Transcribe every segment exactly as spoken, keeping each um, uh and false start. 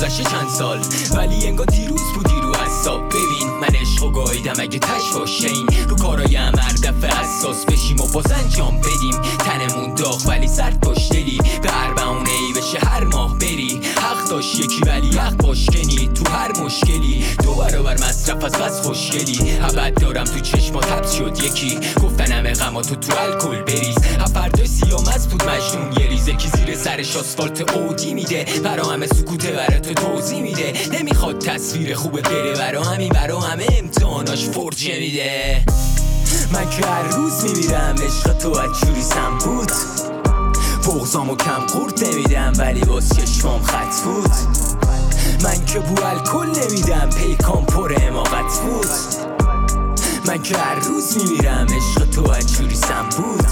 گذشته چند سال ولی انگار دیروز بودی رو حساب. ببین من عشقو گاییدم اگه تش باشه این رو کارایم هر دفعه حساس بشیم و باز انجام بدیم. تنمون داغ ولی سرد باش دلی به اربعونه ای بشه هر ماه بری. حق داشت یکی ولی حق باشکنی تو هر مشکلی دو برابر مصرف از بس خوشگلی. ابد دارم تو چشمات حبس شد یکی گفتن همه غماتو تو الکل بریز. هفردای سیام از بود مجنون یه ریزه که زیر سرش آسفالت اودی میده برا همه سکوته برا تو توضیح میده. نمیخواد تصویر خوبه بره برا همین برا همه امتحاناش فرجه میده. من که هر روز میمیرم عشق تو اجوری سم بود. بغضامو کم قورت نمیدم ولی باز چشمام خط بود. من که بو الکل نمیدم پیکام پر حماقت بود. من که هر روز میمیرم عشق تو اجوری سم بود.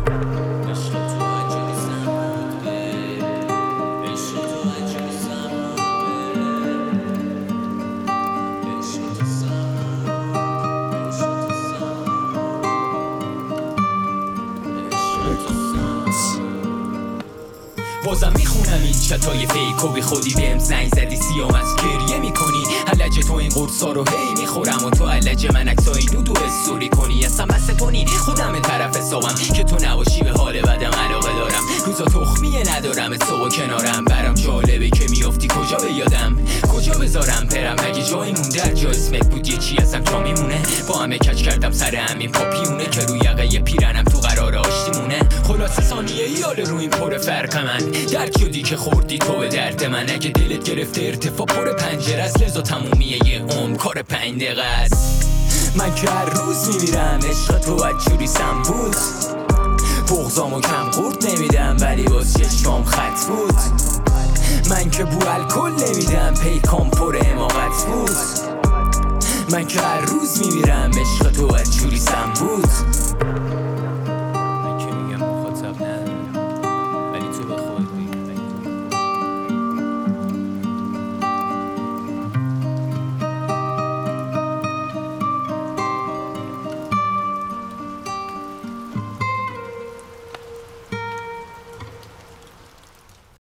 بازم میخونم این چتای فیک و بی خودی بهم زنگ زدی سیام از گریه میکنی. علج تو این قرصا رو هی میخورم و تو علج من عکسای نودو استوری کنی. اصلا بس کنی خودم طرف حسابم که تو نباشی به حال بدم علاقه دارم. روزا تخمیه ندارم صبح کنارم برام جالبه که میافتی کجا به یادم کجا بذارم پرم اگه جایی مونده هر جا اسمت بود یه چی ازم جا میمونه. با همه کچ کردم سر همین پاپیونه که روی یقه پیرنم تو قرار آشتی مونه. خلاصه ثانیه ای حال رو این پر فرق من درک شدی که خوردی تو به درد من. اگه دلت گرفته ارتفاع پر پنجره است لذا تمومیه یه عمر کار پنج دقیقه است. من که هر روز میمیرم عشق تو بدجوری سم بود. بغضامو کم قورت نمیدم ولی باز چشمام خط بود. من که بو الکل نمیدم پیکام پر حماقت بود. من که هر روز میمیرم عشق تو بدجوری سم بود.